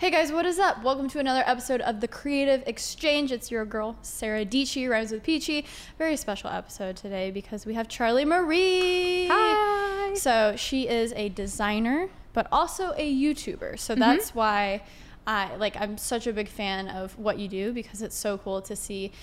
Hey guys, what is up? Welcome to another episode of The Creative Exchange. It's your girl, Sarah Dici, rhymes with Peachy. Very special episode today because we have Charlie Marie. Hi. So she is a designer, but also a YouTuber. So that's why I'm such a big fan of what you do, because it's so cool to see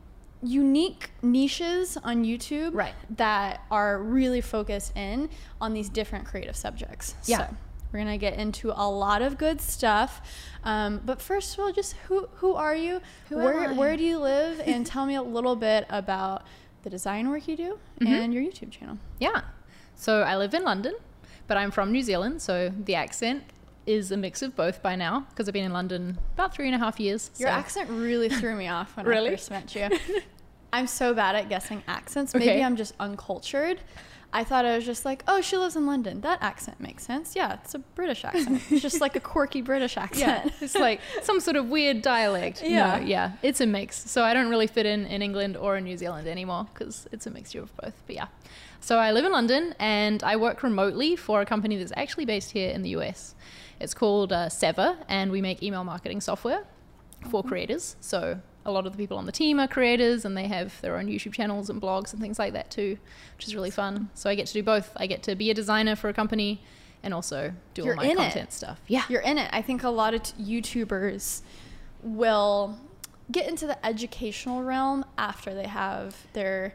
unique niches on YouTube that are really focused in on these different creative subjects. Yeah. So we're gonna get into a lot of good stuff, but first of all, just who are you? Where do you live? And tell me a little bit about the design work you do and your YouTube channel. Yeah. So I live in London, but I'm from New Zealand, so the accent is a mix of both by now, because I've been in London about 3.5 years. Your accent really threw me off when I first met you. I'm so bad at guessing accents. Okay. Maybe I'm just uncultured. I thought I was just like, oh, she lives in London. That accent makes sense. Yeah, it's a British accent. It's just like a quirky British accent. Yeah, it's like some sort of weird dialect. Yeah. No, yeah, it's a mix. So I don't really fit in England or in New Zealand anymore, because it's a mixture of both. But yeah, so I live in London and I work remotely for a company that's actually based here in the US. It's called Sever, and we make email marketing software for creators. So a lot of the people on the team are creators, and they have their own YouTube channels and blogs and things like that too, which is really fun. So I get to do both. I get to be a designer for a company and also do all my content stuff. Yeah. You're in it. I think a lot of YouTubers will get into the educational realm after they have their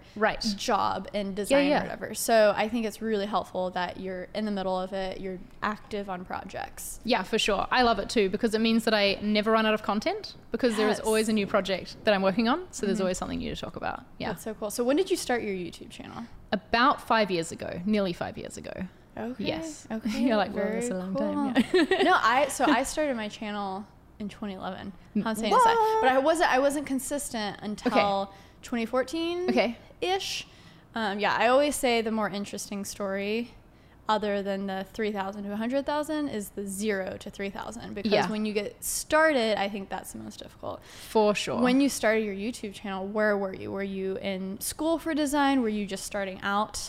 job in design or whatever. So I think it's really helpful that you're in the middle of it. You're active on projects. Yeah, for sure. I love it too, because it means that I never run out of content, because there is always a new project that I'm working on. So there's always something new to talk about. Yeah. That's so cool. So when did you start your YouTube channel? About 5 years ago, nearly 5 years ago. Okay. Yes. Okay. You're like, well, that's a long time. Yeah. No, I started my channel in 2011. I'm saying that, but I wasn't consistent until 2014. Okay. Ish. Yeah, I always say the more interesting story, other than the 3,000 to 100,000, is the 0 to 3,000, because when you get started, I think that's the most difficult. For sure. When you started your YouTube channel, where were you? Were you in school for design? Were you just starting out?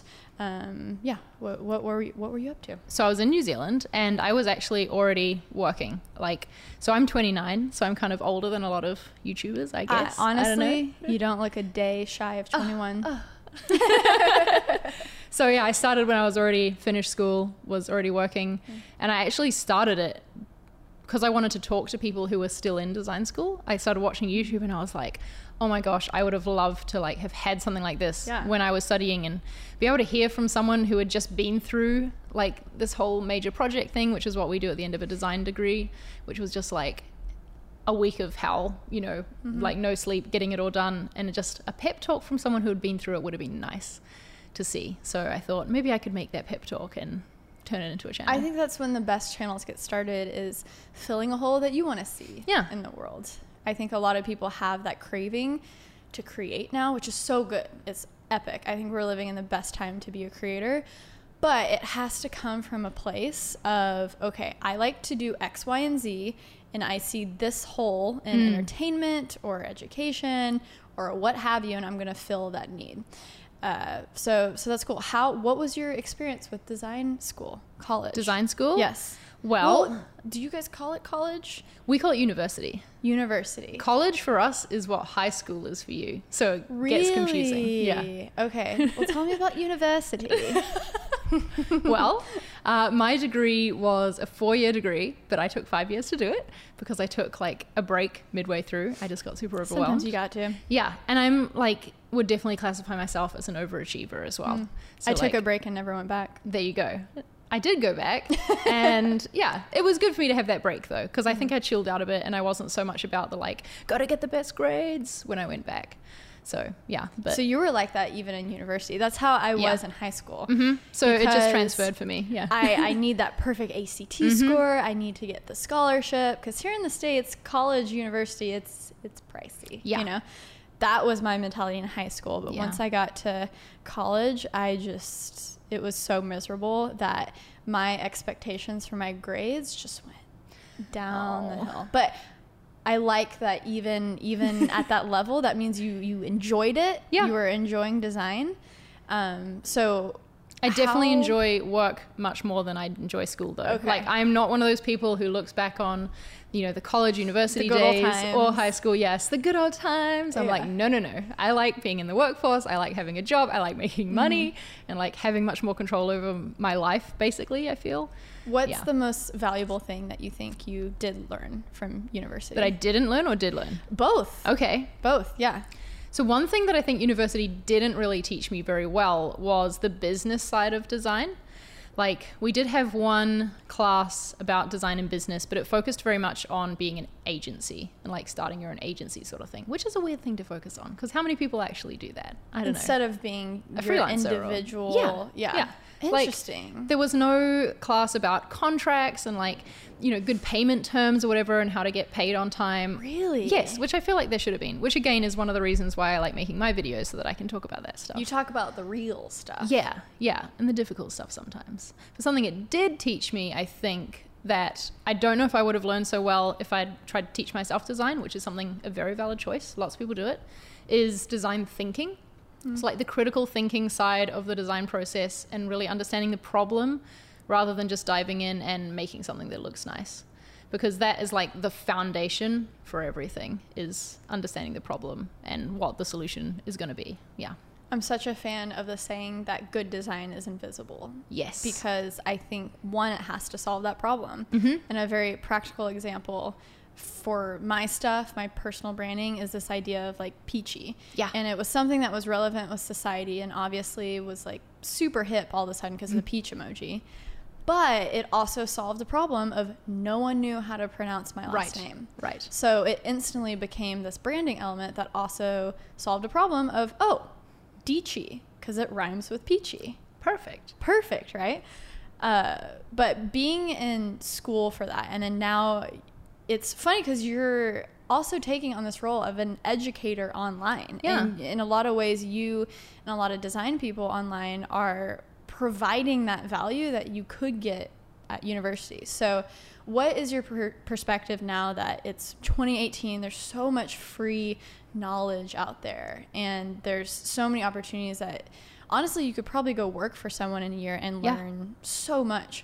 What were you up to? So I was in New Zealand, and I was actually already working. So I'm 29, so I'm kind of older than a lot of YouTubers, I guess. Honestly, you don't look a day shy of 21. So yeah, I started when I was already finished school, was already working, and I actually started it because I wanted to talk to people who were still in design school. I started watching YouTube, and I was like, oh my gosh, I would have loved to have had something like this when I was studying, and be able to hear from someone who had just been through this whole major project thing, which is what we do at the end of a design degree, which was just a week of hell, no sleep, getting it all done. And just a pep talk from someone who had been through it would have been nice to see. So I thought maybe I could make that pep talk and turn it into a channel. I think that's when the best channels get started, is filling a hole that you want to see in the world. I think a lot of people have that craving to create now, which is so good. It's epic. I think we're living in the best time to be a creator, but it has to come from a place of, okay, I like to do X, Y, and Z, and I see this hole in entertainment or education or what have you, and I'm going to fill that need. So that's cool. What was your experience with design school, college? Design school? Yes. Well, do you guys call it college? We call it university. University. College for us is what high school is for you. So it gets confusing. Yeah. Okay. Well, tell me about university. Well, my degree was a 4-year degree, but I took 5 years to do it because I took a break midway through. I just got super overwhelmed. Sometimes you got to. Yeah. And I'm would definitely classify myself as an overachiever as well. So I took a break and never went back. There you go. I did go back, and yeah, it was good for me to have that break though, because I think I chilled out a bit, and I wasn't so much about the gotta get the best grades when I went back. So yeah. So you were like that even in university. That's how I was in high school. So it just transferred for me. Yeah. I need that perfect ACT score. I need to get the scholarship, because here in the States, college, university, it's pricey. Yeah. That was my mentality in high school, but once I got to college, it was so miserable that my expectations for my grades just went down the hill. But I like that even at that level, that means you enjoyed it. Yeah. You were enjoying design. So I definitely enjoy work much more than I enjoy school though. Okay. I'm not one of those people who looks back on you know, the college, university The good old days times. or high school. Yes, the good old times. I'm Yeah. like, no. I like being in the workforce. I like having a job. I like making money and like having much more control over my life, basically, I feel. What's the most valuable thing that you think you did learn from university? That I didn't learn or did learn? Both. Okay. Both, yeah. So one thing that I think university didn't really teach me very well was the business side of design. Like, we did have one class about design and business, but it focused very much on being an agency and like starting your own agency sort of thing, which is a weird thing to focus on because how many people actually do that? I don't know. Instead of being A your freelancer or- individual. Yeah. Interesting. There was no class about contracts and like, you know, good payment terms or whatever and how to get paid on time. Really? Yes, which I feel like there should have been, which again is one of the reasons why I like making my videos so that I can talk about that stuff. You talk about the real stuff. Yeah, and the difficult stuff sometimes. But something it did teach me, I think, that I don't know if I would have learned so well if I'd tried to teach myself design, which is something, a very valid choice. Lots of people do it, is design thinking. It's like the critical thinking side of the design process and really understanding the problem rather than just diving in and making something that looks nice. Because that is like the foundation for everything, is understanding the problem and what the solution is going to be. Yeah. I'm such a fan of the saying that good design is invisible. Yes. Because I think, one, it has to solve that problem. And a very practical example for my stuff, my personal branding, is this idea of like peachy. Yeah. And it was something that was relevant with society and obviously was like super hip all of a sudden because of the peach emoji. But it also solved the problem of no one knew how to pronounce my last name. Right. So it instantly became this branding element that also solved a problem of, oh, Deechy, because it rhymes with peachy. Perfect, right? But being in school for that, and then now it's funny because you're also taking on this role of an educator online. Yeah. And in a lot of ways, you and a lot of design people online are providing that value that you could get at university. So what is your perspective now that it's 2018, there's so much free knowledge out there and there's so many opportunities that honestly you could probably go work for someone in a year and learn so much.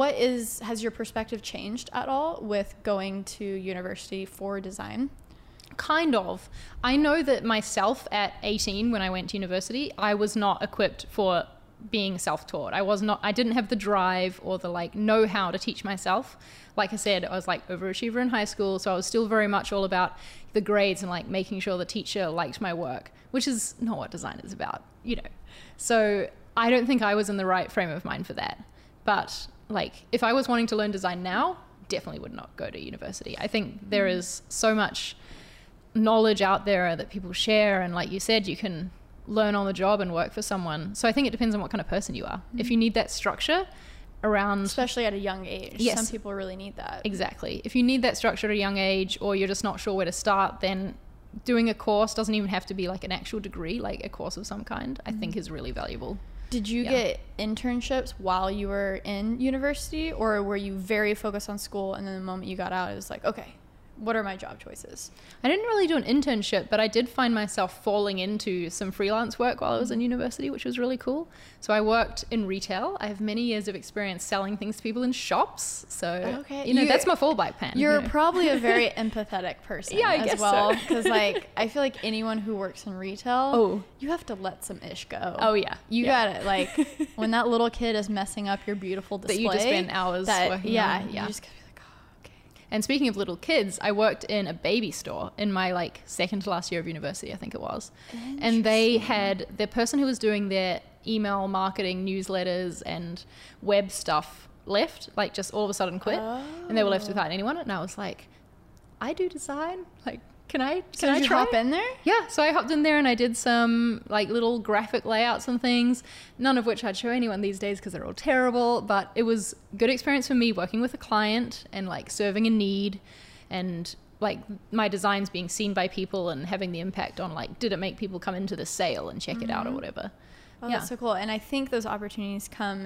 Has your perspective changed at all with going to university for design? Kind of. I know that myself at 18 when I went to university, I was not equipped for being self-taught. I didn't have the drive or the like know-how to teach myself. Like I said, I was like overachiever in high school, so I was still very much all about the grades and like making sure the teacher liked my work, which is not what design is about, you know. So I don't think I was in the right frame of mind for that. But like if I was wanting to learn design now, definitely would not go to university. I think there is so much knowledge out there that people share, and like you said, you can learn on the job and work for someone. So I think it depends on what kind of person you are. If you need that structure around, especially at a young age, yes, some people really need that. Exactly. If you need that structure at a young age, or you're just not sure where to start, then doing a course doesn't even have to be like an actual degree, like a course of some kind, I think is really valuable. Did you get internships while you were in university, or were you very focused on school and then the moment you got out it was like, okay, what are my job choices? I didn't really do an internship, but I did find myself falling into some freelance work while I was in university, which was really cool. So I worked in retail. I have many years of experience selling things to people in shops. So, you know, that's my fallback plan. You're probably a very empathetic person I as guess well. so. Because like, I feel like anyone who works in retail, you have to let some ish go. Oh, yeah. You got it. Like when that little kid is messing up your beautiful display. That you just spend hours working on. You just gotta be like, oh, okay. And speaking of little kids, I worked in a baby store in my like second to last year of university, I think it was. And they had the person who was doing their email marketing, newsletters and web stuff left, like just all of a sudden quit. And they were left without anyone. And I was like, I do design. Like, can I try? Hop in there? Yeah. So I hopped in there and I did some like little graphic layouts and things, none of which I'd show anyone these days because they're all terrible, but it was good experience for me working with a client and like serving a need and like my designs being seen by people and having the impact on like, did it make people come into the sale and check it out or whatever. Oh, that's so cool. And I think those opportunities come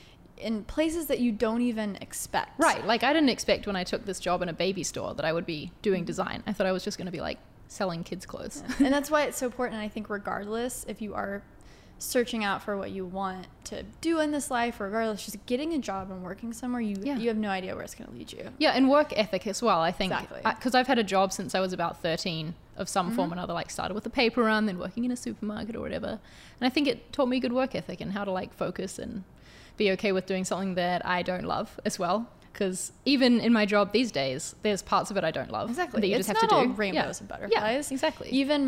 in places that you don't even expect. Right. Like I didn't expect when I took this job in a baby store that I would be doing design. I thought I was just going to be like selling kids clothes. Yeah. And that's why it's so important. I think regardless if you are searching out for what you want to do in this life, regardless, just getting a job and working somewhere, you have no idea where it's going to lead you. Yeah, and work ethic as well, I think. Exactly. Because I've had a job since I was about 13 of some form or another, like started with a paper run, then working in a supermarket or whatever. And I think it taught me good work ethic and how to like focus and be okay with doing something that I don't love as well. Because even in my job these days, there's parts of it I don't love. Exactly. That you it's just have not to do. All rainbows and butterflies. Yeah, exactly. Even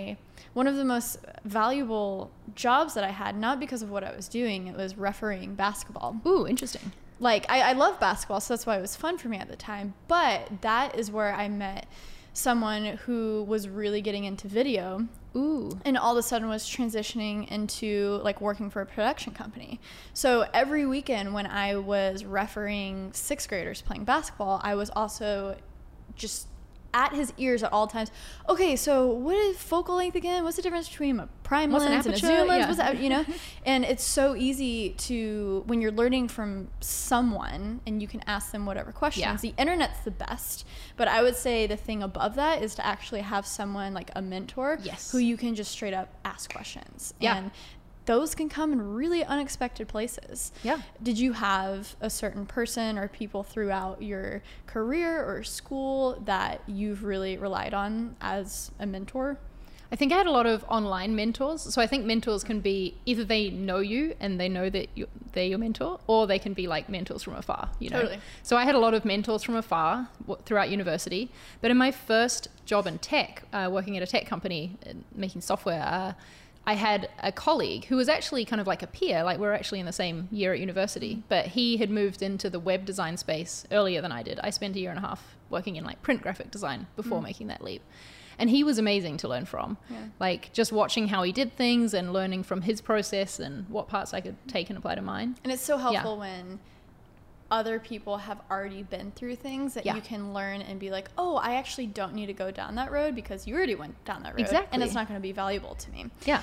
one of the most valuable jobs that I had, not because of what I was doing, it was refereeing basketball. Ooh, interesting. Like, I love basketball, so that's why it was fun for me at the time. But that is where I met someone who was really getting into video. Ooh. And all of a sudden was transitioning into like working for a production company. So every weekend when I was refereeing 6th graders playing basketball, I was also just at his ears at all times. Okay, so what is focal length again? What's the difference between a prime lens and a zoom lens? What's that, you know? And it's so easy to, when you're learning from someone and you can ask them whatever questions. The internet's the best, but I would say the thing above that is to actually have someone like a mentor who you can just straight up ask questions. And those can come in really unexpected places. Yeah. Did you have a certain person or people throughout your career or school that you've really relied on as a mentor? I think I had a lot of online mentors. So I think mentors can be either they know you and they know that they're your mentor, or they can be like mentors from afar, you know? Totally. So I had a lot of mentors from afar throughout university. But in my first job in tech, working at a tech company, making software, I had a colleague who was actually kind of like a peer, like we're actually in the same year at university, but he had moved into the web design space earlier than I did. I spent a year and a half working in like print graphic design before making that leap. And he was amazing to learn from, like just watching how he did things and learning from his process and what parts I could take and apply to mine. And it's so helpful when other people have already been through things that you can learn and be like, oh, I actually don't need to go down that road because you already went down that road. Exactly. And it's not going to be valuable to me. Yeah.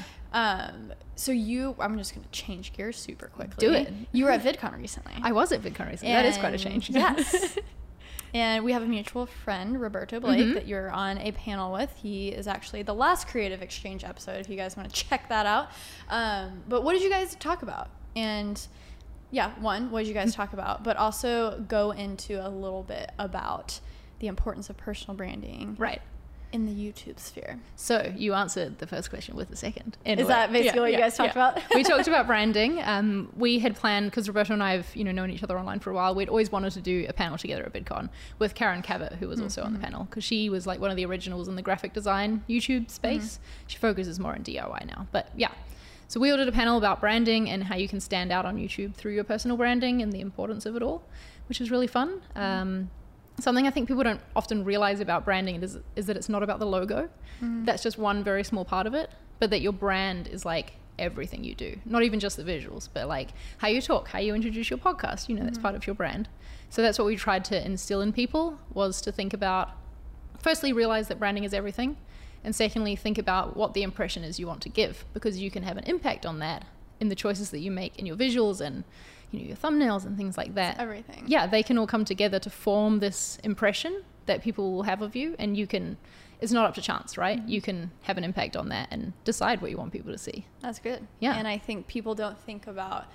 So I'm just going to change gears super quickly. Do it. You were at VidCon recently. I was at VidCon recently. That is quite a change. Yes. And we have a mutual friend, Roberto Blake, that you're on a panel with. He is actually the last Creative Exchange episode, if you guys want to check that out. But what did you guys talk about? And what did you guys talk about? But also go into a little bit about the importance of personal branding in the YouTube sphere. So you answered the first question with the second. Is that basically what you guys talked about? We talked about branding. We had planned, because Roberto and I have known each other online for a while, we'd always wanted to do a panel together at VidCon with Karen Cavett, who was also on the panel, because she was like one of the originals in the graphic design YouTube space. She focuses more on DIY now. But so we ordered a panel about branding and how you can stand out on YouTube through your personal branding and the importance of it all, which was really fun. Something I think people don't often realize about branding is that it's not about the logo. That's just one very small part of it, but that your brand is like everything you do, not even just the visuals, but like how you talk, how you introduce your podcast, that's part of your brand. So that's what we tried to instill in people, was to think about, firstly, realize that branding is everything. And secondly, think about what the impression is you want to give, because you can have an impact on that in the choices that you make in your visuals and your thumbnails and things like that. It's everything. Yeah, they can all come together to form this impression that people will have of you, and it's not up to chance, right? You can have an impact on that and decide what you want people to see. That's good. Yeah. And I think people don't think about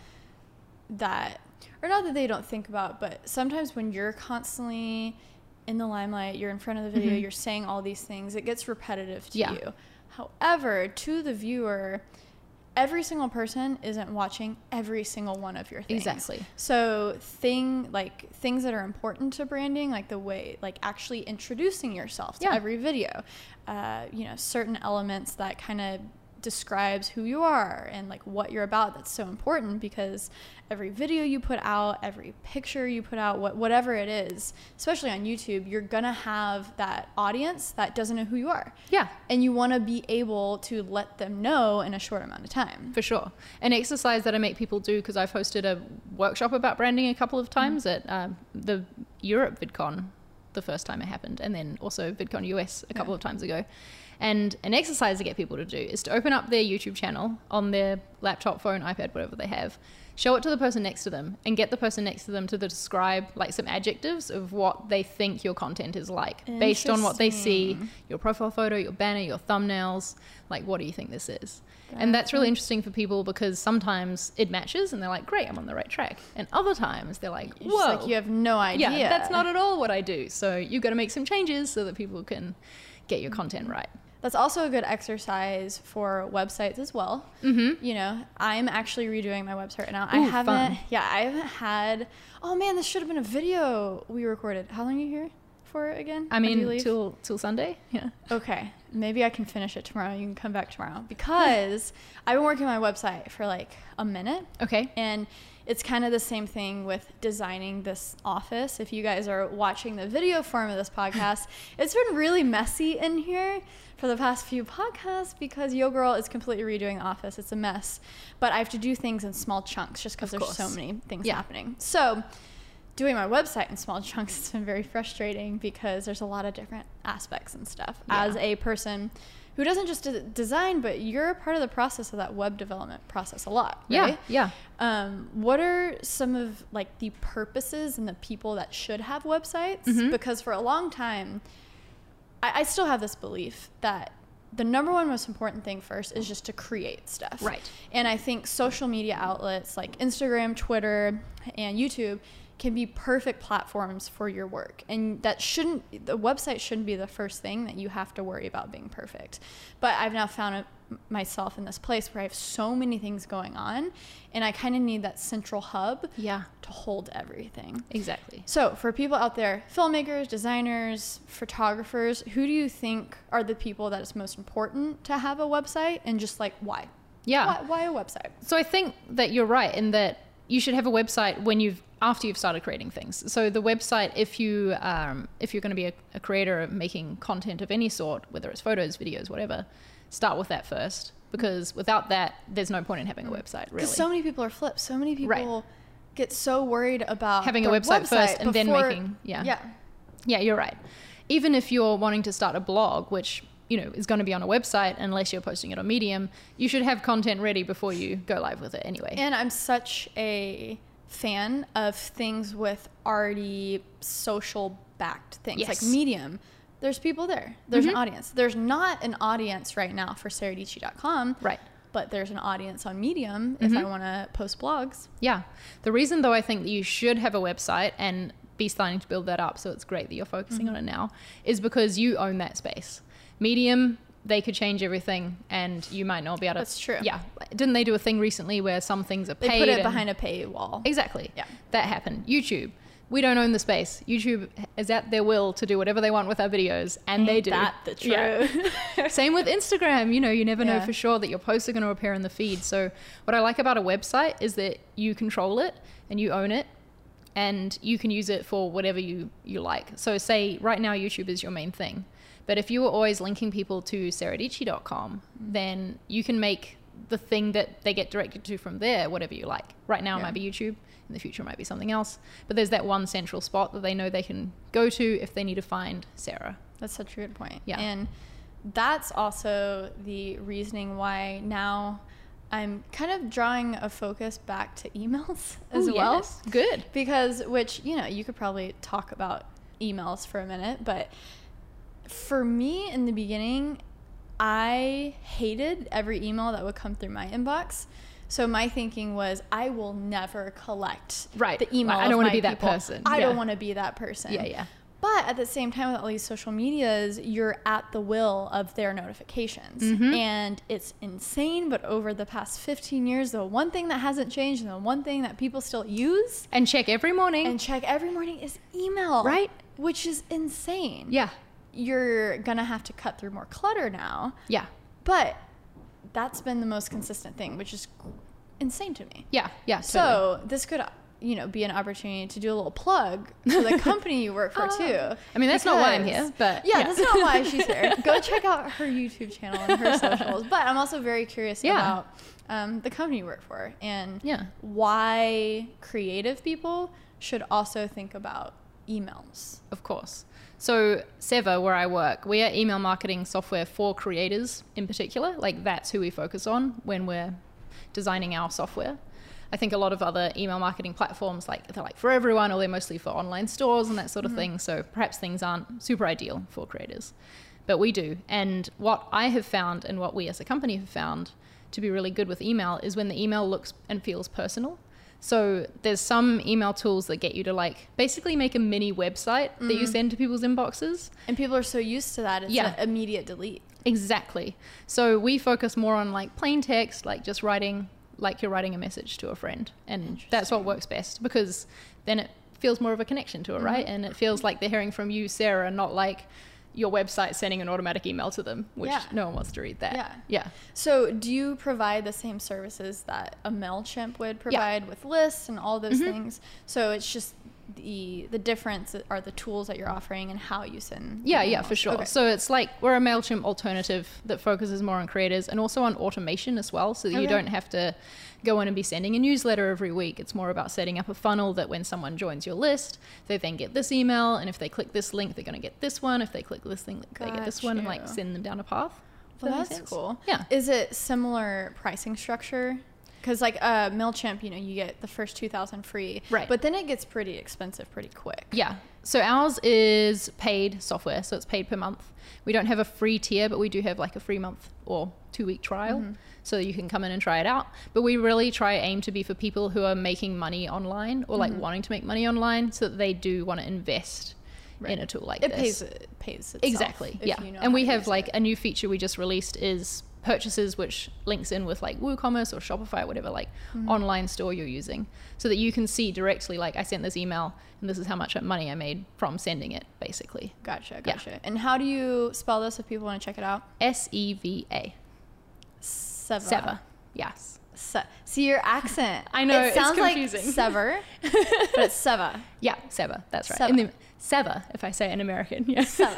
that, or not that they don't think about, but sometimes when you're constantly in the limelight, you're in front of the video, you're saying all these things, it gets repetitive to you. However, to the viewer, every single person isn't watching every single one of your things. Exactly. So things that are important to branding, like the way, like actually introducing yourself to every video, certain elements that kind of describes who you are and like what you're about. That's so important, because every video you put out, every picture you put out, whatever it is, especially on YouTube, you're gonna have that audience that doesn't know who you are. Yeah. And you want to be able to let them know in a short amount of time. For sure. An exercise that I make people do, because I've hosted a workshop about branding a couple of times at the Europe VidCon the first time it happened, and then also VidCon US a couple of times ago. And an exercise to get people to do is to open up their YouTube channel on their laptop, phone, iPad, whatever they have, show it to the person next to them and get the person next to them to describe like some adjectives of what they think your content is like based on what they see, your profile photo, your banner, your thumbnails. Like, what do you think this is? And that's really interesting for people because sometimes it matches and they're like, great, I'm on the right track. And other times they're like, whoa. Like, you have no idea. Yeah, that's not at all what I do. So you've got to make some changes so that people can get your content right. That's also a good exercise for websites as well. Mm-hmm. You know, I'm actually redoing my website right now. Ooh, I haven't had, oh man, this should have been a video we recorded. How long are you here for again? I mean, till Sunday. Yeah. Okay. Maybe I can finish it tomorrow. You can come back tomorrow because I've been working on my website for like a minute. Okay. And it's kind of the same thing with designing this office. If you guys are watching the video form of this podcast, it's been really messy in here for the past few podcasts because Yo Girl is completely redoing the office. It's a mess. But I have to do things in small chunks just because there's so many things happening. So doing my website in small chunks has been very frustrating because there's a lot of different aspects and stuff. Yeah. As a person who doesn't just design, but you're a part of the process of that web development process a lot, right? Yeah. What are some of like the purposes and the people that should have websites? Mm-hmm. Because for a long time, I still have this belief that the number one most important thing first is just to create stuff. Right. And I think social media outlets like Instagram, Twitter, and YouTube can be perfect platforms for your work. And the website shouldn't be the first thing that you have to worry about being perfect. But I've now found myself in this place where I have so many things going on and I kind of need that central hub to hold everything. Exactly. So for people out there, filmmakers, designers, photographers, who do you think are the people that it's most important to have a website, and just like why? Yeah. Why a website? So I think that you're right in that you should have a website after you've started creating things. So the website, if you're going to be a creator of making content of any sort, whether it's photos, videos, whatever, start with that first, because without that, there's no point in having a website, really. Because so many people are flipped. So many people get so worried about having a website first and then making, Yeah, you're right. Even if you're wanting to start a blog, which is going to be on a website unless you're posting it on Medium, you should have content ready before you go live with it anyway. And I'm such a fan of things with already social backed things. Like Medium, there's people there. There's an audience. There's not an audience right now for saradici.com. Right. But there's an audience on Medium if I want to post blogs. Yeah. The reason though I think that you should have a website and be starting to build that up, so it's great that you're focusing on it now, is because you own that space. Medium, they could change everything and you might not be able to. That's true. Yeah. Didn't they do a thing recently where some things are paid? They put it behind a paywall. Exactly. Yeah. That happened. YouTube. We don't own the space. YouTube is at their will to do whatever they want with our videos, and they do. That the truth. Yeah. Same with Instagram. You never know for sure that your posts are going to appear in the feed. So what I like about a website is that you control it and you own it, and you can use it for whatever you like. So say right now YouTube is your main thing, but if you were always linking people to saradici.com, then you can make the thing that they get directed to from there whatever you like. Right now it might be YouTube. In the future it might be something else, but there's that one central spot that they know they can go to if they need to find Sarah. That's such a good point. Yeah. And that's also the reasoning why now I'm kind of drawing a focus back to emails as well. Yes. Good. Because, you could probably talk about emails for a minute, but for me in the beginning, I hated every email that would come through my inbox. So my thinking was, I will never collect the email. I don't want to be that person. I don't want to be that person. Yeah. But at the same time, with all these social medias, you're at the will of their notifications. And it's insane. But over the past 15 years, the one thing that hasn't changed and the one thing that people still use and check every morning is email. Right. Which is insane. Yeah. You're going to have to cut through more clutter now. Yeah. But that's been the most consistent thing, which is insane to me. Yeah. Totally. So this could, be an opportunity to do a little plug for the company you work for too. I mean, that's not why I'm here, but that's not why she's here. Go check out her YouTube channel and her socials. But I'm also very curious about the company you work for and why creative people should also think about emails. Of course. So Seva, where I work, we are email marketing software for creators in particular. Like that's who we focus on when we're designing our software. I think a lot of other email marketing platforms, like they're like for everyone, or they're mostly for online stores and that sort of thing. So perhaps things aren't super ideal for creators, but we do. And what I have found, and what we as a company have found to be really good with email, is when the email looks and feels personal. So there's some email tools that get you to like basically make a mini website that you send to people's inboxes. And people are so used to that. It's an immediate delete. Exactly. So we focus more on like plain text, like just writing, like you're writing a message to a friend. And that's what works best, because then it feels more of a connection to it, right? And it feels like they're hearing from you, Sarah, not like your website sending an automatic email to them, which no one wants to read that. So do you provide the same services that a MailChimp would provide with lists and all those things? So it's just the difference are the tools that you're offering and how you send emails. For sure. So it's like we're a MailChimp alternative that focuses more on creators and also on automation as well, so that you don't have to go in and be sending a newsletter every week. It's more about setting up a funnel that when someone joins your list, they then get this email, and if they click this link, they're going to get this one. If they click this link, they get this one, and like send them down a path. Well, that's cool. Yeah. Is it similar pricing structure? Because like MailChimp, you get the first 2,000 free, right? But then it gets pretty expensive pretty quick. Yeah. So ours is paid software, so it's paid per month. We don't have a free tier, but we do have like a free month or 2-week trial, so you can come in and try it out. But we really aim to be for people who are making money online, or like wanting to make money online, so that they do want to invest in a tool like this. It pays itself. Exactly. Yeah. And we have like a new feature we just released is purchases, which links in with like WooCommerce or Shopify, whatever like online store you're using, so that you can see directly, like, I sent this email and this is how much money I made from sending it, basically. Gotcha. And how do you spell this if people want to check it out? SEVA. Seva. Yes. See your accent. I know, it sounds it's confusing. Like sever, but it's Seva. Yeah, Seva. That's right. Seva, if I say it in American. Yeah. Seva.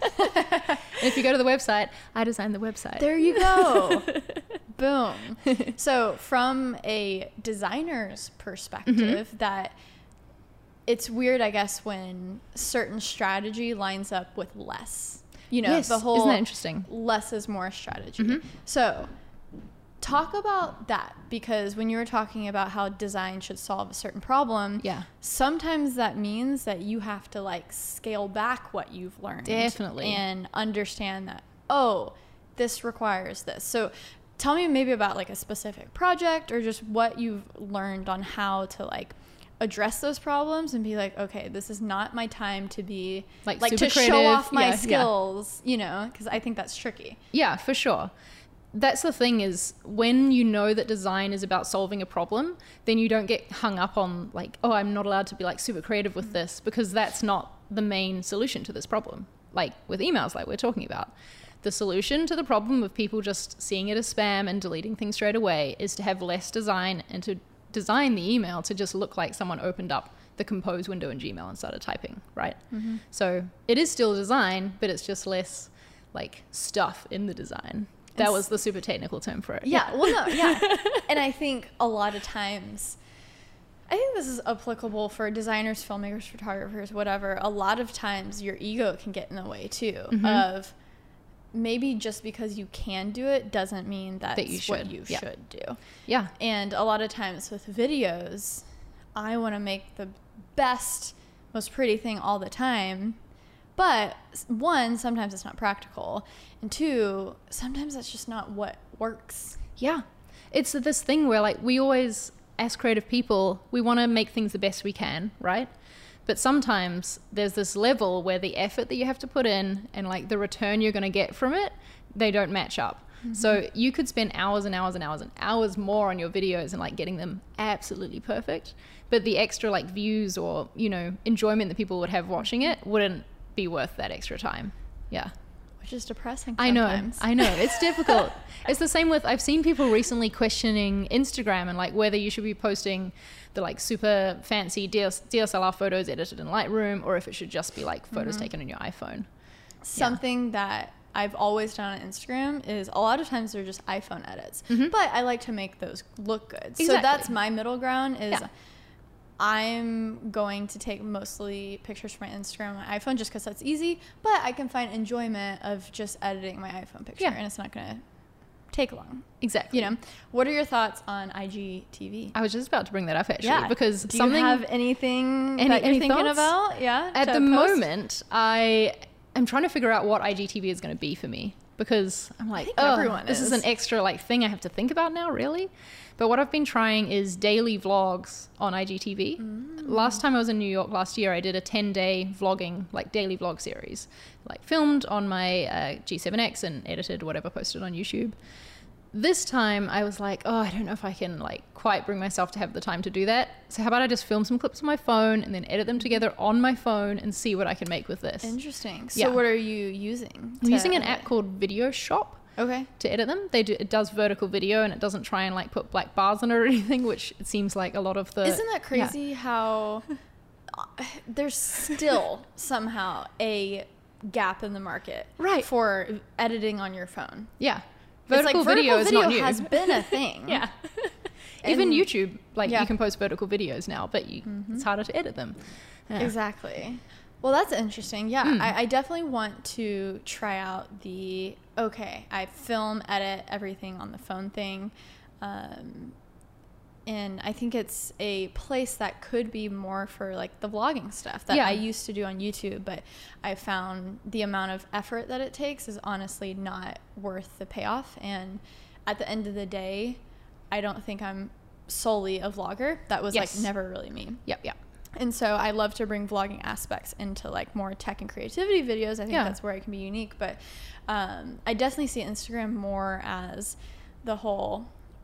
And if you go to the website, I designed the website. There you go. Boom. So from a designer's perspective, that it's weird, I guess, when certain strategy lines up with less. The whole isn't that interesting? Less is more strategy. So talk about that, because when you were talking about how design should solve a certain problem, sometimes that means that you have to like scale back what you've learned. Definitely. And understand that, this requires this. So tell me maybe about like a specific project, or just what you've learned on how to like address those problems and be like, okay, this is not my time to be like to creative. Show off my skills, because I think that's tricky. Yeah, for sure. That's the thing, is when you know that design is about solving a problem, then you don't get hung up on like, I'm not allowed to be like super creative with this, because that's not the main solution to this problem. Like with emails, like we're talking about, the solution to the problem of people just seeing it as spam and deleting things straight away is to have less design, and to design the email to just look like someone opened up the compose window in Gmail and started typing, right? So it is still design, but it's just less like stuff in the design. That was the super technical term for it. Yeah. Well, no. Yeah. And I think a lot of times, I think this is applicable for designers, filmmakers, photographers, whatever. A lot of times your ego can get in the way too, of maybe just because you can do it doesn't mean that's what you should do. Yeah. And a lot of times with videos, I want to make the best, most pretty thing all the time. But one, sometimes it's not practical. And two, sometimes that's just not what works. Yeah. It's this thing where like we always, as creative people, we want to make things the best we can, right? But sometimes there's this level where the effort that you have to put in and like the return you're going to get from it, they don't match up. So you could spend hours and hours and hours and hours more on your videos and like getting them absolutely perfect. But the extra like views or, enjoyment that people would have watching it wouldn't be worth that extra time. Yeah. Which is depressing sometimes. I know. It's difficult. It's the same with, I've seen people recently questioning Instagram and like whether you should be posting the like super fancy DSLR photos edited in Lightroom, or if it should just be like photos taken on your iPhone. Something that I've always done on Instagram is a lot of times they're just iPhone edits, but I like to make those look good. Exactly. So that's my middle ground is I'm going to take mostly pictures from my Instagram on my iPhone just because that's easy, but I can find enjoyment of just editing my iPhone picture and it's not going to take long. Exactly. You know, what are your thoughts on IGTV? I was just about to bring that up actually, because do you have anything that you're thinking thoughts? about? Yeah. At the moment, I am trying to figure out what IGTV is going to be for me, because I'm like, oh, this is an extra like thing I have to think about now, really. But what I've been trying is daily vlogs on IGTV. Last time I was in New York last year, I did a 10-day vlogging, like daily vlog series, like filmed on my G7X and edited, whatever, posted on YouTube. This time I was like, oh, I don't know if I can like quite bring myself to have the time to do that. So how about I just film some clips on my phone and then edit them together on my phone and see what I can make with this. Interesting. So what are you using? I'm using an app called Video Shop. Okay. To edit them. It does vertical video, and it doesn't try and like put black bars on it or anything, which it seems like a lot of the... Isn't that crazy how there's still somehow a gap in the market for editing on your phone? Yeah. Vertical video is not new. Has been a thing. Yeah. Even YouTube, like you can post vertical videos now, but it's harder to edit them. Yeah. Exactly. Well, that's interesting. Yeah, I definitely want to try out I film, edit everything on the phone thing. And I think it's a place that could be more for like the vlogging stuff that I used to do on YouTube, but I found the amount of effort that it takes is honestly not worth the payoff. And at the end of the day, I don't think I'm solely a vlogger. That was like never really me. Yep. And so I love to bring vlogging aspects into like more tech and creativity videos. I think that's where I can be unique. But I definitely see Instagram more as the whole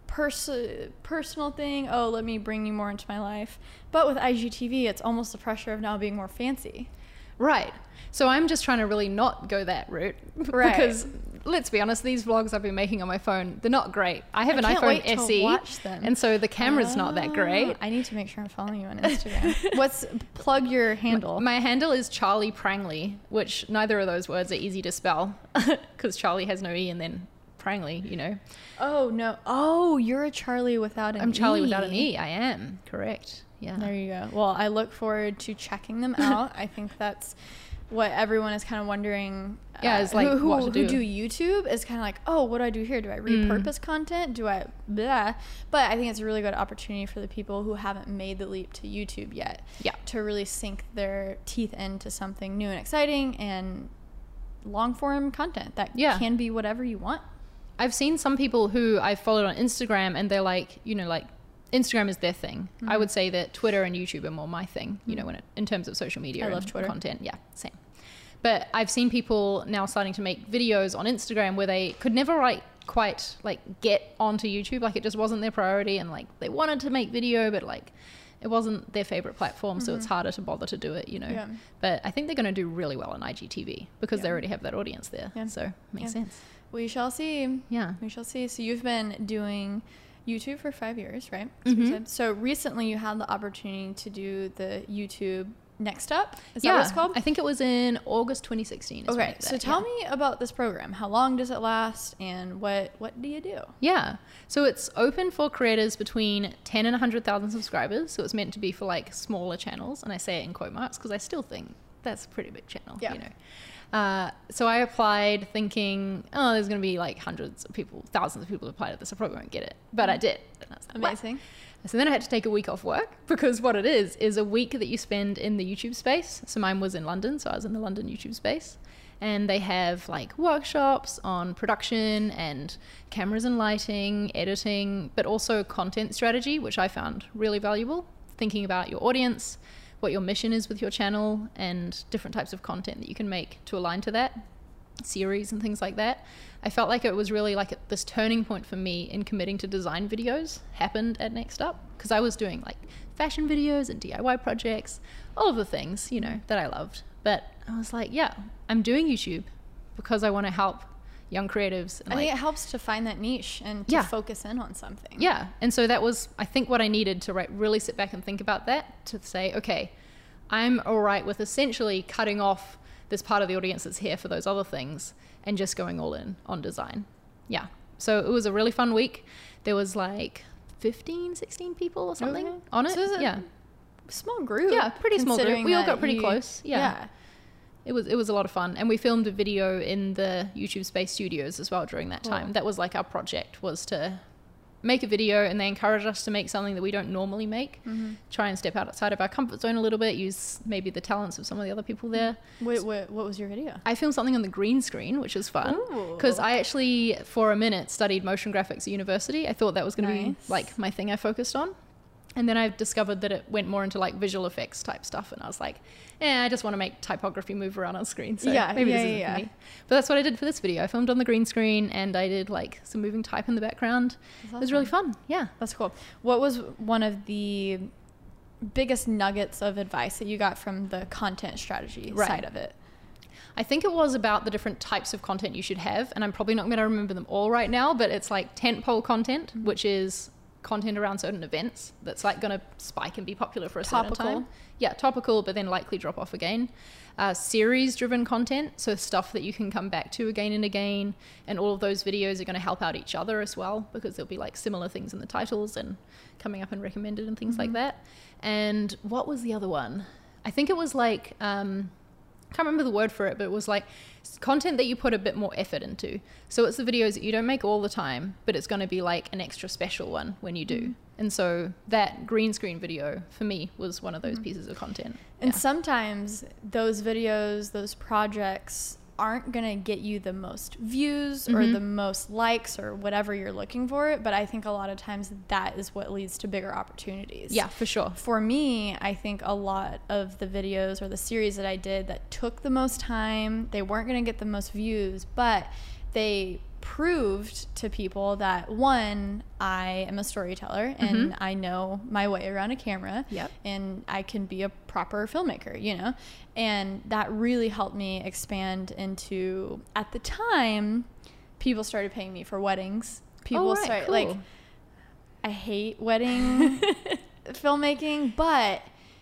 personal thing. Oh, let me bring you more into my life. But with IGTV, it's almost the pressure of now being more fancy. Right. So I'm just trying to really not go that route. Right. Because let's be honest, these vlogs I've been making on my phone, they're not great. I have an iPhone SE, watch them. and so the camera's not that great. I need to make sure I'm following you on Instagram. Plug your handle. My handle is Charlie Prangley, which neither of those words are easy to spell because Charlie has no E and then Prangley, you know. Oh, no. Oh, you're a Charlie without an E. I'm Charlie without an E. I am. Correct. Yeah. There you go. Well, I look forward to checking them out. I think that's what everyone is kind of wondering. Is like who do YouTube is kind of like, oh, what do I do here? Do I repurpose content? Do I blah? But I think it's a really good opportunity for the people who haven't made the leap to YouTube yet. Yeah. To really sink their teeth into something new and exciting and long form content that can be whatever you want. I've seen some people who I've followed on Instagram and they're like, you know, like Instagram is their thing. I would say that Twitter and YouTube are more my thing, you know, in terms of social media. I love Twitter content. Yeah, same. But I've seen people now starting to make videos on Instagram where they could never quite get onto YouTube. Like it just wasn't their priority, and like they wanted to make video, but like it wasn't their favorite platform, so it's harder to bother to do it, you know. Yeah. But I think they're going to do really well on IGTV because they already have that audience there. Yeah. So it makes sense. We shall see. Yeah. We shall see. So you've been doing YouTube for 5 years, right? So recently you had the opportunity to do the YouTube Next Up. Is that what it's called? I think it was in August 2016. Okay. So tell me about this program. How long does it last and what do you do? Yeah. So it's open for creators between 10 and 100,000 subscribers. So it's meant to be for like smaller channels. And I say it in quote marks because I still think that's a pretty big channel, you know. So I applied thinking, oh, there's going to be like hundreds of people, thousands of people applied to this. I probably won't get it. But I did. And I was like, amazing. What? So then I had to take a week off work because what it is a week that you spend in the YouTube space. So mine was in London. So I was in the London YouTube space. And they have like workshops on production and cameras and lighting, editing, but also content strategy, which I found really valuable. Thinking about your audience, what your mission is with your channel, and different types of content that you can make to align to that, series and things like that. I felt like it was really like this turning point for me in committing to design videos happened at Next Up, because I was doing like fashion videos and DIY projects, all of the things, you know, that I loved. But I was like, yeah, I'm doing YouTube because I want to help young creatives. And I think it helps to find that niche and to focus in on something. Yeah. And so that was, I think, what I needed to really sit back and think about that, to say, okay, I'm all right with essentially cutting off this part of the audience that's here for those other things and just going all in on design. Yeah. So it was a really fun week. There was like 15, 16 people or something on it. So yeah. Small group. Yeah, pretty small group. We all got pretty close. Yeah. it was a lot of fun. And we filmed a video in the YouTube Space Studios as well during that time. That was like our project, was to make a video, and they encouraged us to make something that we don't normally make, try and step outside of our comfort zone a little bit, use maybe the talents of some of the other people there. What was your video? I filmed something on the green screen, which was fun, because I actually for a minute studied motion graphics at university. I thought that was going to be like my thing I focused on. And then I discovered that it went more into like visual effects type stuff. And I was like, I just want to make typography move around on screen. So maybe this isn't for me. But that's what I did for this video. I filmed on the green screen and I did like some moving type in the background. Awesome. It was really fun. Yeah. That's cool. What was one of the biggest nuggets of advice that you got from the content strategy side of it? I think it was about the different types of content you should have. And I'm probably not going to remember them all right now, but it's like tentpole content, which is content around certain events that's like going to spike and be popular for a certain time. Yeah, topical, but then likely drop off again. Series driven content, so stuff that you can come back to again and again, and all of those videos are going to help out each other as well, because there'll be like similar things in the titles and coming up and recommended and things like that. And what was the other one? I think it was like can't remember the word for it, but it was like content that you put a bit more effort into. So it's the videos that you don't make all the time, but it's going to be like an extra special one when you do. And so that green screen video for me was one of those pieces of content. And sometimes those videos, those projects aren't going to get you the most views or the most likes or whatever you're looking for, but I think a lot of times that is what leads to bigger opportunities. Yeah, for sure. For me, I think a lot of the videos or the series that I did that took the most time, they weren't going to get the most views, but they proved to people that, one, I am a storyteller and I know my way around a camera and I can be a proper filmmaker, you know? And that really helped me expand into, at the time, people started paying me for weddings. People started, like, I hate wedding filmmaking, but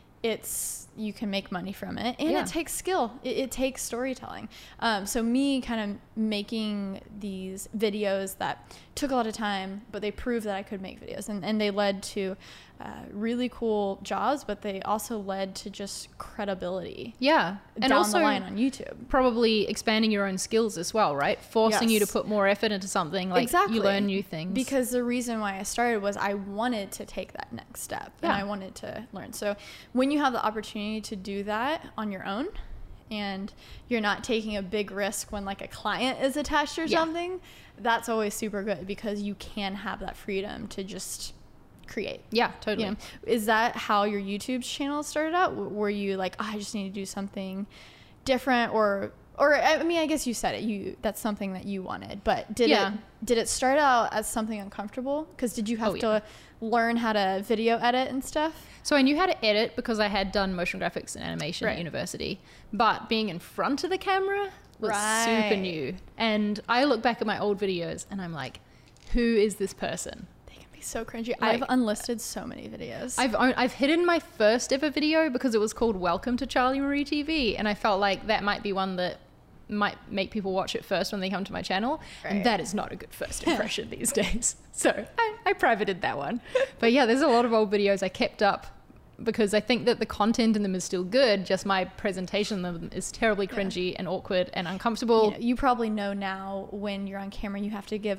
you can make money from it, and it takes skill. It takes storytelling. So me kind of making these videos that took a lot of time, but they proved that I could make videos, and they led to really cool jobs, but they also led to just credibility. Yeah. And down also the line on YouTube. Probably expanding your own skills as well, right? Forcing you to put more effort into something, like you learn new things. Because the reason why I started was I wanted to take that next step and I wanted to learn. So when you have the opportunity to do that on your own and you're not taking a big risk when like a client is attached or something, that's always super good because you can have that freedom to just create. Yeah, totally. You know? Is that how your YouTube channel started out? Were you like, I just need to do something different, or I mean, I guess you said it. That's something that you wanted, but did it start out as something uncomfortable? Because did you have to learn how to video edit and stuff? So I knew how to edit because I had done motion graphics and animation at university, but being in front of the camera was super new. And I look back at my old videos and I'm like, who is this person? So cringy. Like, I've unlisted so many videos. I've hidden my first ever video because it was called Welcome to Charlie Marie TV, and I felt like that might be one that might make people watch it first when they come to my channel, and that is not a good first impression these days. So I privated that one. But yeah, there's a lot of old videos I kept up because I think that the content in them is still good, just my presentation of them is terribly cringy and awkward and uncomfortable. You know, you probably know now when you're on camera, you have to give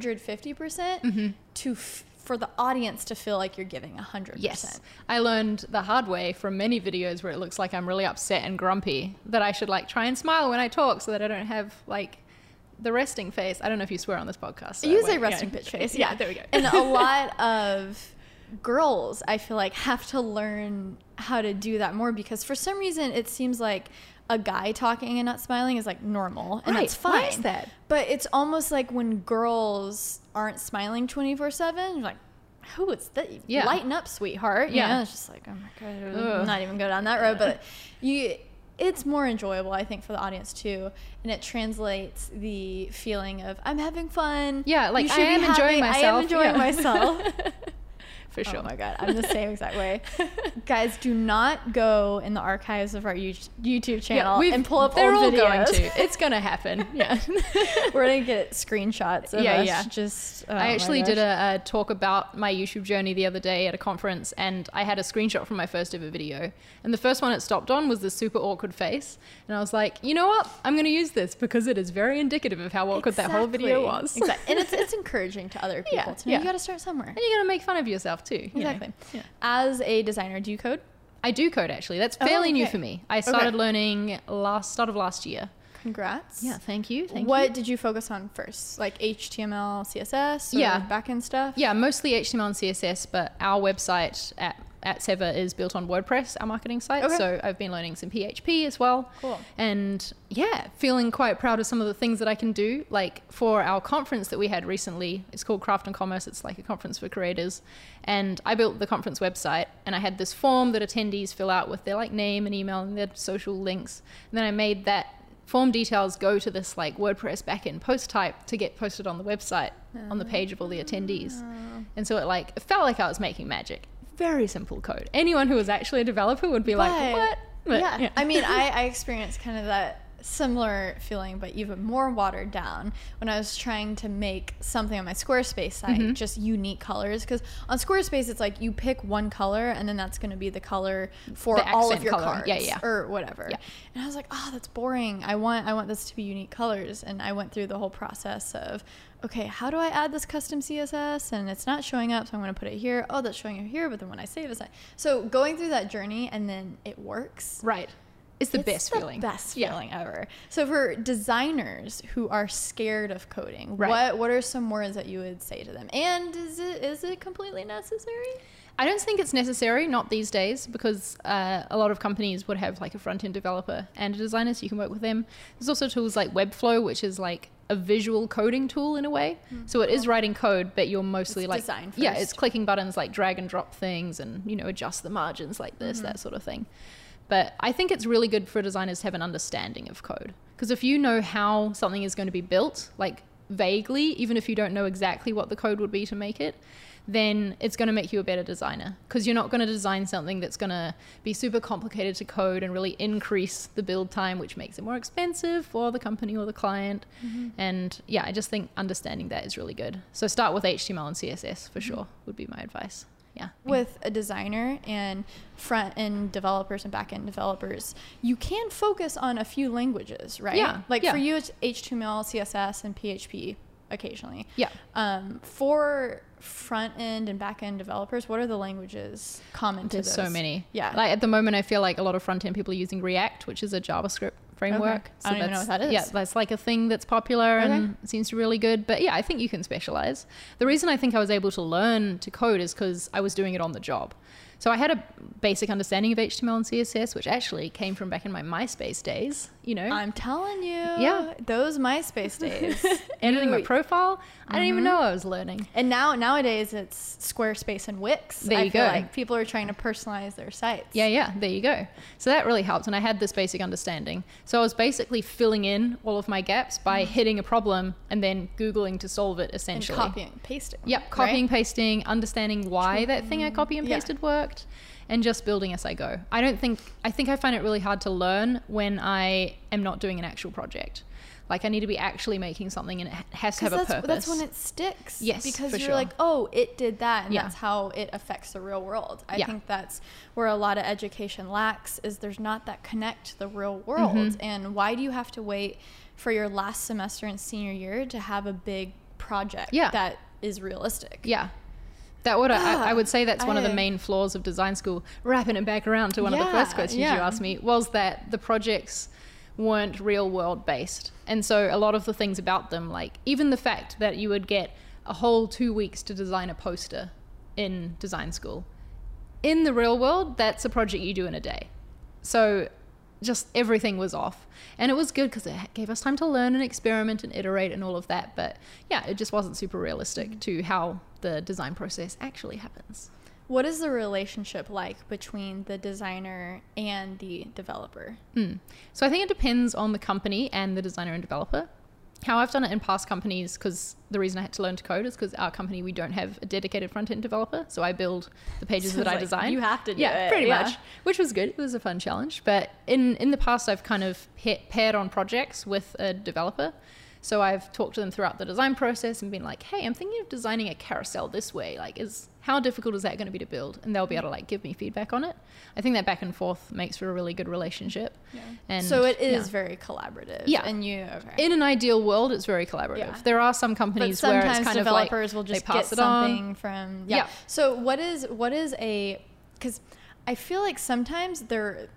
150% for the audience to feel like you're giving 100%. Yes. I learned the hard way from many videos where it looks like I'm really upset and grumpy that I should like try and smile when I talk so that I don't have like the resting face. I don't know if you swear on this podcast. So you say resting bitch face. Yeah, there we go. And a lot of girls, I feel like, have to learn how to do that more because for some reason it seems like a guy talking and not smiling is like normal, and that's fine. Why is that? But it's almost like when girls aren't smiling 24/7, you're like, who is that? Yeah. Lighten up, sweetheart. You know, it's just like, oh my God, not even go down that road. But it's more enjoyable, I think, for the audience too, and it translates the feeling of I'm having fun. Yeah, like I am enjoying myself. I am enjoying myself. for sure. Oh my God, I'm the same exact way. Guys, do not go in the archives of our YouTube channel and pull up they're old all videos. going to. It's going to happen. Yeah. We're going to get screenshots of us just... Oh, I actually did a talk about my YouTube journey the other day at a conference, and I had a screenshot from my first ever video. And the first one it stopped on was this super awkward face. And I was like, you know what? I'm going to use this because it is very indicative of how awkward that whole video was. Exactly. And it's encouraging to other people to know you got to start somewhere. And you're going to make fun of yourself too. Exactly. Yeah. As a designer, do you code? I do code, actually. That's fairly new for me. I started learning start of last year. Congrats. Yeah, thank you. What did you focus on first? Like HTML, CSS, or backend stuff? Yeah, mostly HTML and CSS, but our website at Seva is built on WordPress, our marketing site. So I've been learning some PHP as well. Cool. And yeah, feeling quite proud of some of the things that I can do. Like for our conference that we had recently, it's called Craft and Commerce. It's like a conference for creators. And I built the conference website, and I had this form that attendees fill out with their like name and email and their social links. And then I made that form details go to this like WordPress backend post type to get posted on the website on the page of all the attendees. And so it felt like I was making magic. Very simple code. Anyone who was actually a developer would be like, what? But, yeah. I mean, I experienced kind of that similar feeling, but even more watered down when I was trying to make something on my Squarespace site, just unique colors. Because on Squarespace, it's like you pick one color and then that's going to be the color for all of your cards or whatever. Yeah. And I was like, oh, that's boring. I want this to be unique colors. And I went through the whole process of, okay, how do I add this custom CSS? And it's not showing up, so I'm going to put it here. Oh, that's showing up here, but then when I save it, so going through that journey and then it works. Right. It's the best feeling. Best feeling ever. So for designers who are scared of coding, right, what are some words that you would say to them? And is it completely necessary? I don't think it's necessary, not these days, because a lot of companies would have like a front-end developer and a designer, so you can work with them. There's also tools like Webflow, which is like a visual coding tool in a way. So it is writing code, but you're mostly it's like design first. Yeah, it's clicking buttons like drag and drop things and adjust the margins like this, that sort of thing. But I think it's really good for designers to have an understanding of code. Because if you know how something is going to be built, like vaguely, even if you don't know exactly what the code would be to make it, then it's going to make you a better designer. Because you're not going to design something that's going to be super complicated to code and really increase the build time, which makes it more expensive for the company or the client. And yeah, I just think understanding that is really good. So start with HTML and CSS for sure would be my advice. Yeah. With a designer and front-end developers and back-end developers, you can focus on a few languages, right? Yeah. For you, it's HTML, CSS, and PHP occasionally. Yeah. For front-end and back-end developers, what are the languages common to those? There's so many. Yeah. Like at the moment, I feel like a lot of front-end people are using React, which is a JavaScript framework. Okay. I don't even know what that is. Yeah, that's like a thing that's popular and seems to be really good. But yeah, I think you can specialize. The reason I think I was able to learn to code is because I was doing it on the job. So I had a basic understanding of HTML and CSS, which actually came from back in my MySpace days, I'm telling you. Yeah. Those MySpace days. Editing my profile. I didn't even know I was learning. And nowadays it's Squarespace and Wix. There you go. Like people are trying to personalize their sites. Yeah. There you go. So that really helped. And I had this basic understanding. So I was basically filling in all of my gaps by hitting a problem and then Googling to solve it essentially. And copying and pasting. Yep. Copying, pasting, understanding why that thing I copy and pasted worked. And just building as I go. I think I find it really hard to learn when I am not doing an actual project. Like I need to be actually making something and it has to have a purpose. That's when it sticks. Yes, because for you're sure. like, oh, it did that, and that's how it affects the real world. I think that's where a lot of education lacks, is there's not that connect to the real world. And why do you have to wait for your last semester in senior year to have a big project that is realistic? Yeah. I would say that's one of the main flaws of design school. Wrapping it back around to one of the first questions you asked me, was that the projects weren't real world based. And so a lot of the things about them, like even the fact that you would get a whole 2 weeks to design a poster in design school, in the real world, that's a project you do in a day. So just everything was off. And it was good because it gave us time to learn and experiment and iterate and all of that. But yeah, it just wasn't super realistic to how the design process actually happens. What is the relationship like between the designer and the developer? So I think it depends on the company and the designer and developer. how I've done it in past companies, because the reason I had to learn to code is because our company, we don't have a dedicated front-end developer. So I build the pages that I design. You have to do it. Pretty much, which was good. It was a fun challenge. But in the past, I've kind of paired on projects with a developer. So I've talked to them throughout the design process and been like, hey, I'm thinking of designing a carousel this way. Like, how difficult is that going to be to build? And they'll be able to like give me feedback on it. I think that back and forth makes for a really good relationship. Yeah. And so it is very collaborative. Yeah. And in an ideal world, it's very collaborative. Yeah. There are some companies where it's kind developers of like will just get something from. Yeah. So what is a, because I feel like sometimes there's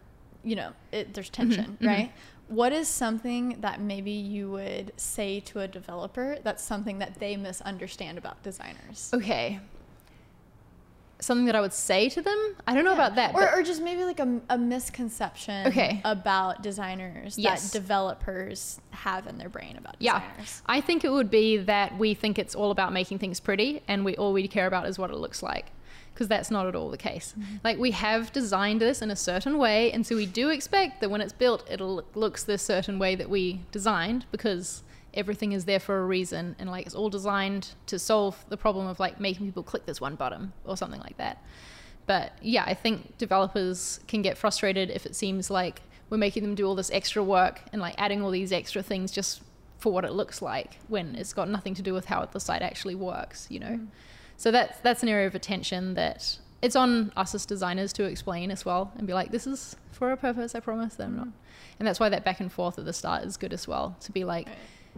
tension, right? What is something that maybe you would say to a developer that's something that they misunderstand about designers? Okay. Something that I would say to them? I don't know about that. Or just maybe like a misconception about designers that developers have in their brain about designers. I think it would be that we think it's all about making things pretty and all we care about is what it looks like. Because that's not at all the case. Like, we have designed this in a certain way, and so we do expect that when it's built, it'll looks this certain way that we designed, because everything is there for a reason, and like it's all designed to solve the problem of like making people click this one button or something like that. But yeah, I think developers can get frustrated if it seems like we're making them do all this extra work and like adding all these extra things just for what it looks like, when it's got nothing to do with how the site actually works, you know? So that's an area of attention that it's on us as designers to explain as well, and be like, this is for a purpose, I promise that I'm not. And that's why that back and forth at the start is good as well, to be like,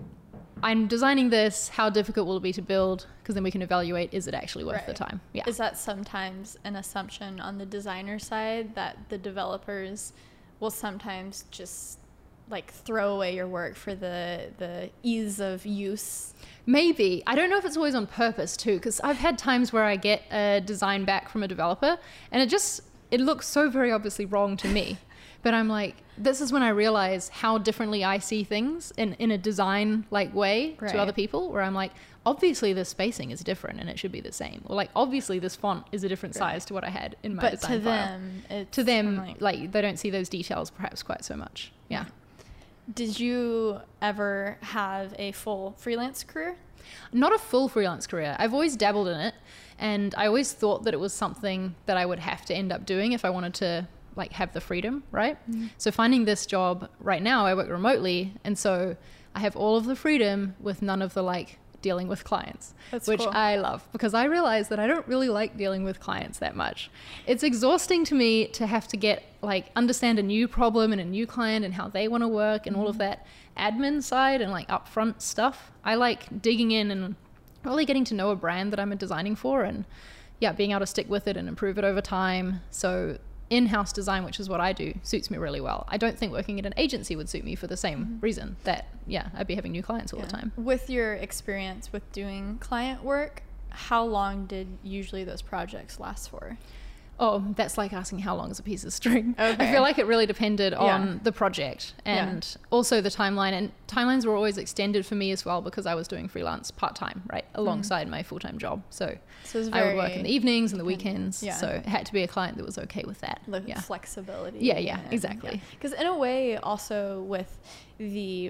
I'm designing this, how difficult will it be to build? Because then we can evaluate, is it actually worth the time? Yeah. Is that sometimes an assumption on the designer side that the developers will sometimes just like throw away your work for the ease of use? Maybe. I don't know if it's always on purpose too, because I've had times where I get a design back from a developer and it looks so very obviously wrong to me. But I'm like, this is when I realize how differently I see things in a design like way to other people, where I'm like, obviously this spacing is different and it should be the same. Or like, obviously this font is a different size to what I had in my design file. To them, like they don't see those details perhaps quite so much. Yeah. Did you ever have a full freelance career? Not a full freelance career. I've always dabbled in it, and I always thought that it was something that I would have to end up doing if I wanted to like have the freedom, right? So finding this job right now, I work remotely, and so I have all of the freedom with none of the like dealing with clients, which cool. I love, because I realize that I don't really like dealing with clients that much. It's exhausting to me to have to understand a new problem and a new client and how they want to work and all of that admin side and like upfront stuff. I like digging in and really getting to know a brand that I'm designing for, and being able to stick with it and improve it over time. So in-house design, which is what I do, suits me really well. I don't think working at an agency would suit me for the same reason, that I'd be having new clients all the time. With your experience with doing client work, how long did usually those projects last for? Oh, that's like asking how long is a piece of string. Okay. I feel like it really depended on the project and also the timeline. And timelines were always extended for me as well, because I was doing freelance part-time, right, alongside my full-time job. So I would work in the evenings and the weekends. Yeah. So it had to be a client that was okay with that. Flexibility. Yeah, exactly. Because in a way, also with the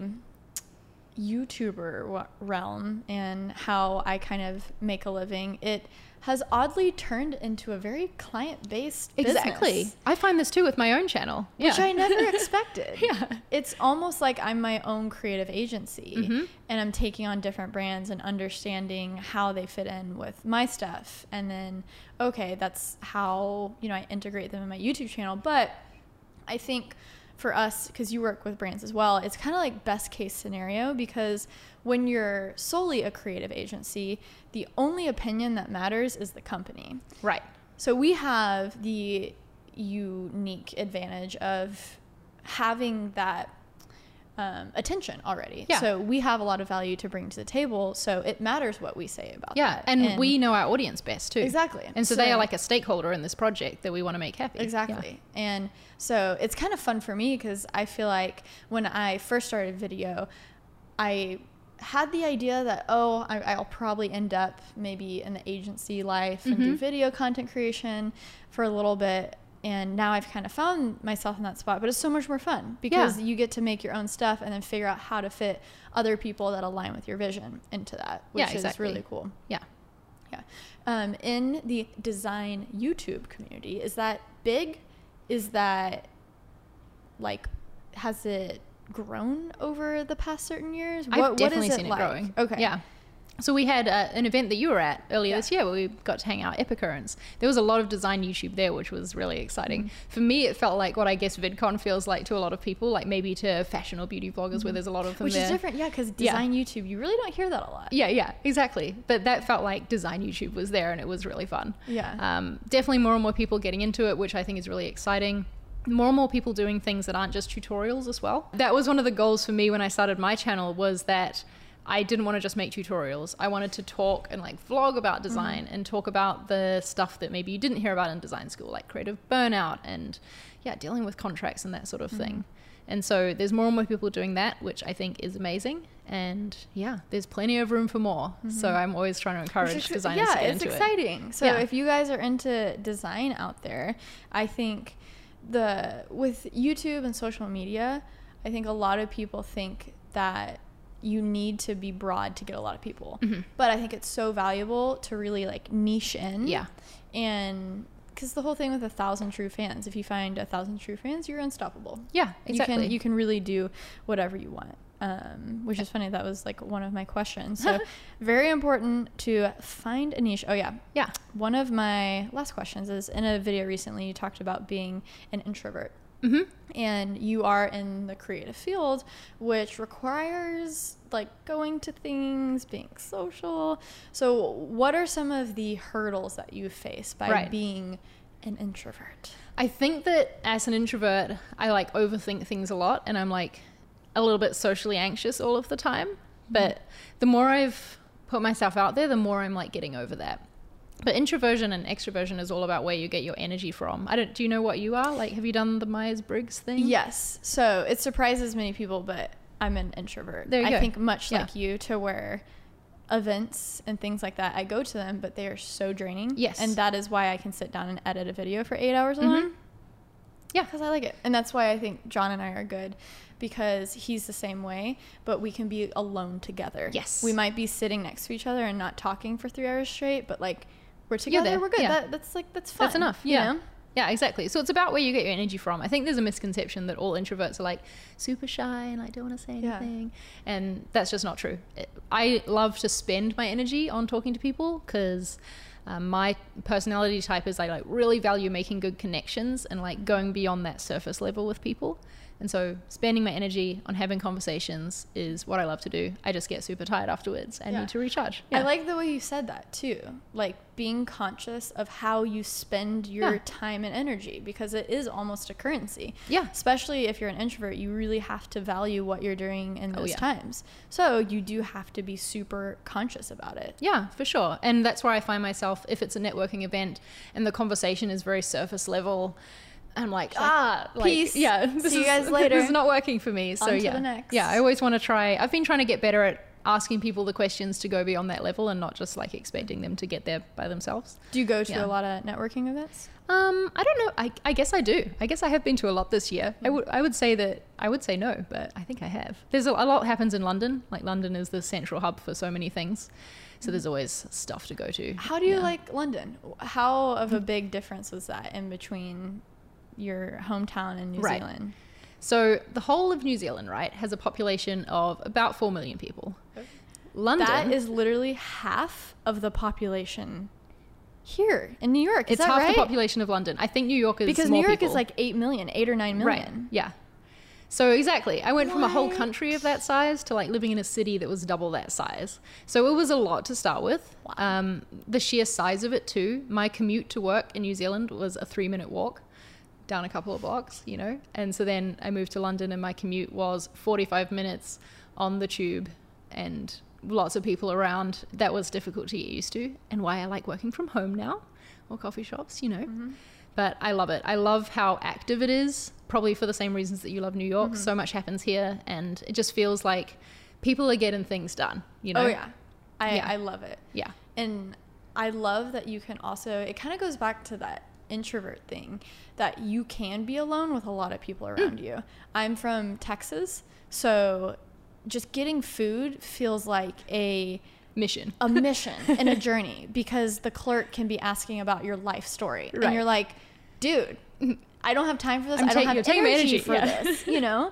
YouTuber realm and how I kind of make a living, it has oddly turned into a very client-based business. Exactly. I find this too with my own channel. Which I never expected. It's almost like I'm my own creative agency, and I'm taking on different brands and understanding how they fit in with my stuff. And then, that's how, I integrate them in my YouTube channel. But I think for us, because you work with brands as well, it's kind of like best case scenario, because when you're solely a creative agency, the only opinion that matters is the company. Right. So we have the unique advantage of having that attention already. Yeah. So we have a lot of value to bring to the table. So it matters what we say about that. Yeah, and we know our audience best too. Exactly. And so they are like a stakeholder in this project that we want to make happy. Exactly. Yeah. And so it's kind of fun for me, because I feel like when I first started video, I had the idea that, I'll probably end up maybe in the agency life and do video content creation for a little bit. And now I've kind of found myself in that spot, but it's so much more fun because you get to make your own stuff and then figure out how to fit other people that align with your vision into that, which is really cool. Yeah. In the design YouTube community, is that big? Is that like, has it grown over the past certain years? I've definitely seen it growing. Okay. Yeah. So we had an event that you were at earlier this year where we got to hang out at Epicurrents. There was a lot of design YouTube there, which was really exciting. For me, it felt like what I guess VidCon feels like to a lot of people, like maybe to fashion or beauty vloggers where there's a lot of them which there. Which is different, because design YouTube, you really don't hear that a lot. Yeah, exactly. But that felt like design YouTube was there and it was really fun. Yeah. Definitely more and more people getting into it, which I think is really exciting. More and more people doing things that aren't just tutorials as well. That was one of the goals for me when I started my channel, was that I didn't want to just make tutorials. I wanted to talk and like vlog about design and talk about the stuff that maybe you didn't hear about in design school, like creative burnout and dealing with contracts and that sort of thing. And so there's more and more people doing that, which I think is amazing. And there's plenty of room for more. So I'm always trying to encourage designers to get into it. Yeah, it's exciting. So if you guys are into design out there, I think with YouTube and social media, I think a lot of people think that you need to be broad to get a lot of people. But I think it's so valuable to really like niche in. Yeah. And because the whole thing with 1,000 true fans, if you find 1,000 true fans, you're unstoppable. Yeah, exactly. You can really do whatever you want. Which is funny. That was like one of my questions. So very important to find a niche. Oh yeah. One of my last questions is, in a video recently, you talked about being an introvert. And you are in the creative field, which requires like going to things, being social. So what are some of the hurdles that you face by being an introvert? I think that as an introvert, I like overthink things a lot, and I'm like a little bit socially anxious all of the time. But the more I've put myself out there, the more I'm like getting over that. But introversion and extroversion is all about where you get your energy from. Do you know what you are? Like, have you done the Myers-Briggs thing? Yes. So it surprises many people, but I'm an introvert. There you go. I think much like you, to where events and things like that, I go to them, but they are so draining. Yes. And that is why I can sit down and edit a video for 8 hours alone. Yeah. Because I like it. And that's why I think John and I are good, because he's the same way, but we can be alone together. Yes. We might be sitting next to each other and not talking for 3 hours straight, but like, we're together, we're good. Yeah. That's fun. That's enough. Yeah. You know? Yeah, exactly. So it's about where you get your energy from. I think there's a misconception that all introverts are like super shy and like don't want to say anything. And that's just not true. I love to spend my energy on talking to people because my personality type is I like really value making good connections and like going beyond that surface level with people. And so spending my energy on having conversations is what I love to do. I just get super tired afterwards and need to recharge. I like the way you said that too. Like being conscious of how you spend your time and energy, because it is almost a currency. Yeah. Especially if you're an introvert, you really have to value what you're doing in those times. So you do have to be super conscious about it. Yeah, for sure. And that's where I find myself, if it's a networking event and the conversation is very surface level, I'm like, peace. See you guys later. This is not working for me. So on to the next. I always want to try. I've been trying to get better at asking people the questions to go beyond that level and not just like expecting them to get there by themselves. Do you go to a lot of networking events? I don't know. I guess I do. I guess I have been to a lot this year. I would say no, but I think I have. There's a lot happens in London. Like London is the central hub for so many things. So there's always stuff to go to. How do you like London? How of a big difference was that in between your hometown and New Zealand? So the whole of New Zealand, has a population of about 4 million people. London, that is literally half of the population here in New York. Is it's half the population of London. I think New York is because more New York people. is like 8 or 9 million. Right. Yeah. So exactly, I went from a whole country of that size to like living in a city that was double that size. So it was a lot to start with. Wow. The sheer size of it too. My commute to work in New Zealand was a 3-minute walk down a couple of blocks, and so then I moved to London and my commute was 45 minutes on the tube and lots of people around. That was difficult to get used to, and why I like working from home now or coffee shops, but I love it. I love how active it is, probably for the same reasons that you love New York. So much happens here and it just feels like people are getting things done, Oh yeah. I love it. Yeah. And I love that you can also, it kind of goes back to that introvert thing that you can be alone with a lot of people around you. I'm from Texas, so just getting food feels like a mission and a journey, because the clerk can be asking about your life story. Right. And you're like, dude, I don't have time for this. I don't have energy for this, you know?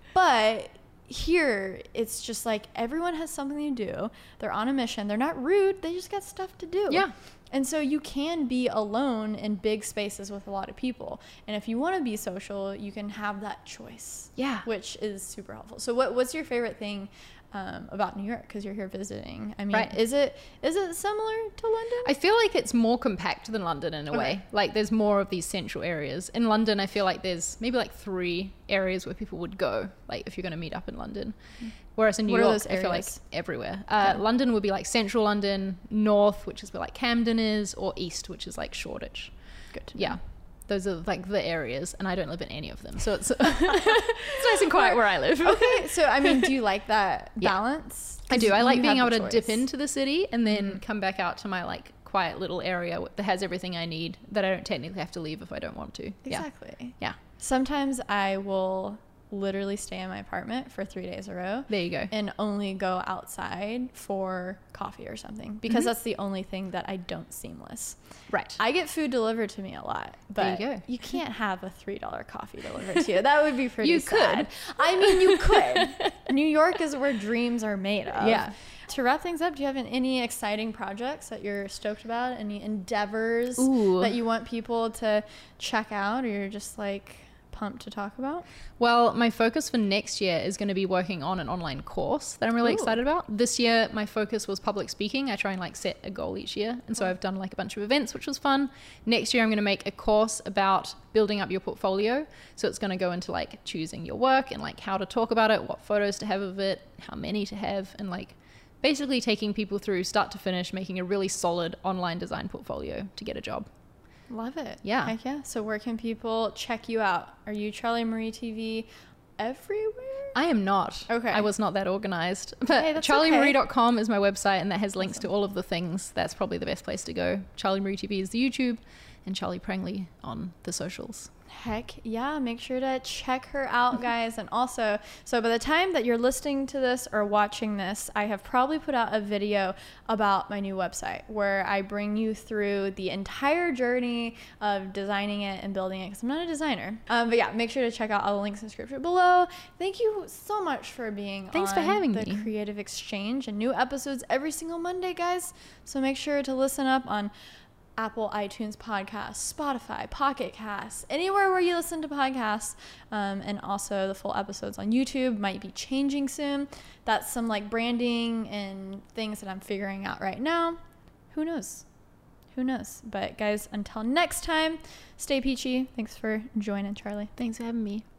But here, it's just like everyone has something to do. They're on a mission. They're not rude. They just got stuff to do. Yeah. And so you can be alone in big spaces with a lot of people. And if you want to be social, you can have that choice. Yeah. Which is super helpful. So what's your favorite thing about New York, because you're here visiting? I mean, is it similar to London? I feel like it's more compact than London in a way. Like there's more of these central areas. In London, I feel like there's maybe like 3 areas where people would go, like if you're going to meet up in London. Whereas in New York, I feel like everywhere. London would be like central London, north, which is where like Camden is, or east, which is like Shoreditch. Good. Yeah. Those are like the areas, and I don't live in any of them, so it's it's nice and quiet where I live. Okay, so I mean, do you like that balance? I do. I like being able to dip into the city and then come back out to my like quiet little area that has everything I need, that I don't technically have to leave if I don't want to. Exactly. Yeah. Sometimes I will literally stay in my apartment for 3 days in a row. There you go. And only go outside for coffee or something, because that's the only thing that I don't seamless. Right. I get food delivered to me a lot, but you can't have a $3 coffee delivered to you. That would be pretty sad. I mean, you could. New York is where dreams are made of. Yeah. To wrap things up, do you have any exciting projects that you're stoked about? Any endeavors that you want people to check out, or you're just like pumped to talk about? Well, my focus for next year is going to be working on an online course that I'm really excited about. This year, my focus was public speaking. I try and like set a goal each year. And so I've done like a bunch of events, which was fun. Next year, I'm going to make a course about building up your portfolio. So it's going to go into like choosing your work and like how to talk about it, what photos to have of it, how many to have, and like basically taking people through start to finish, making a really solid online design portfolio to get a job. Love it. Yeah. Heck yeah. So where can people check you out? Are you Charlie Marie TV everywhere? I am not. Okay. I was not that organized. But charliemarie.com is my website, and that has links to all of the things. That's probably the best place to go. Charlie Marie TV is the YouTube, and Charlie Prangley on the socials. Heck yeah, make sure to check her out, guys. And also, so by the time that you're listening to this or watching this, I have probably put out a video about my new website where I bring you through the entire journey of designing it and building it, because I'm not a designer. But yeah, make sure to check out all the links in the description below. Thank you so much for being Thanks for having the me. Creative Exchange, and new episodes every single Monday, guys. So make sure to listen up on Apple iTunes Podcasts, Spotify, Pocket Casts, anywhere where you listen to podcasts. And also the full episodes on YouTube might be changing soon. That's some like branding and things that I'm figuring out right now. Who knows? Who knows? But guys, until next time, stay peachy. Thanks for joining, Charlie. Thanks for having me.